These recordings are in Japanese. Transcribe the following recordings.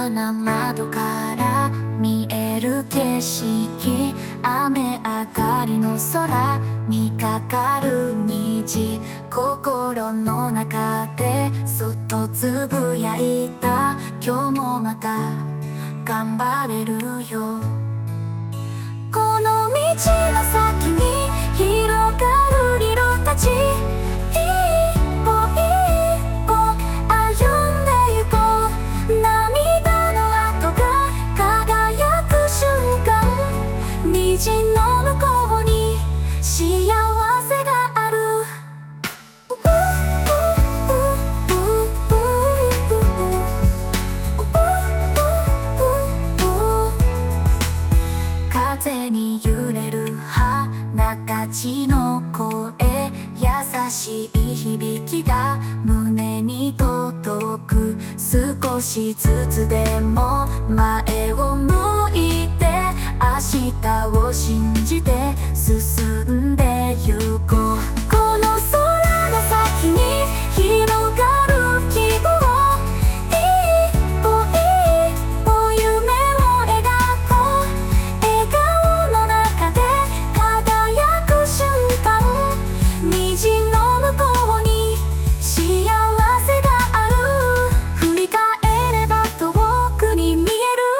かな窓から見える景色、雨上がりの空にかかる虹、心の中でそっとつぶやいた。今日もまた頑張れるよ。この道の先に広がる色たち、一歩一歩歩んでゆこう。涙の跡が輝く瞬間、虹の向こうに幸せがある。風に揺れる花たちの声、優しい響きが胸に届く。少しずつでも前を向いて、明日を信じて進んでゆこう。この空の先に広がる希望、一歩一歩夢を描こう。笑顔の中で輝く瞬間、虹の向こうに幸せがある。振り返れば遠くに見える、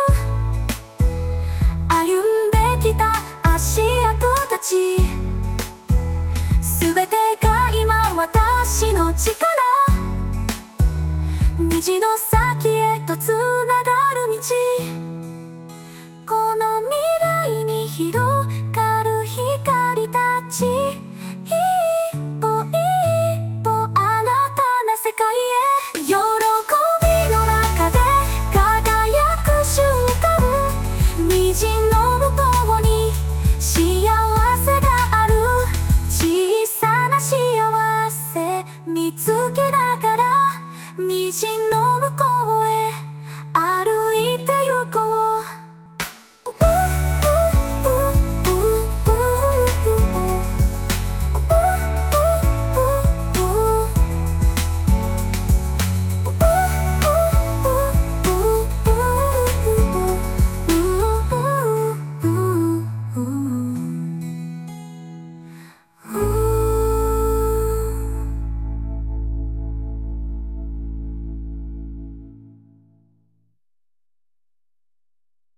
歩んできた足跡たち、すべてが今私の力。虹の先へとつながる道、この未来に広